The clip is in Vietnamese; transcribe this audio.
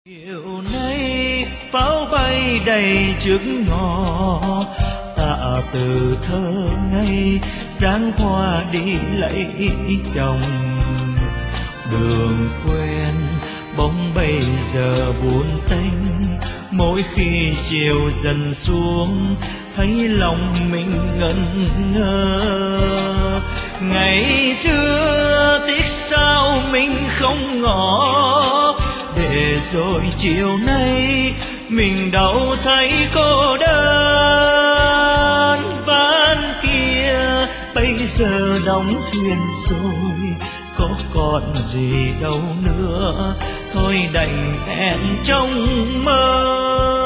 Chiều nay pháo bay đầy trước ngõ, tạ từ thơ ngây dáng hoa đi lấy chồng. Đường quen bóng bây giờ buồn tênh, mỗi khi chiều dần xuống thấy lòng mình ngẩn ngơ. Ngày xưa tiếc sao mình không ngỏ, để rồi chiều nay mình đâu thấy cô đơn. Ván kia bây giờ đóng thuyền rồi, có còn gì đâu nữa, thôi đành hẹn trong mơ.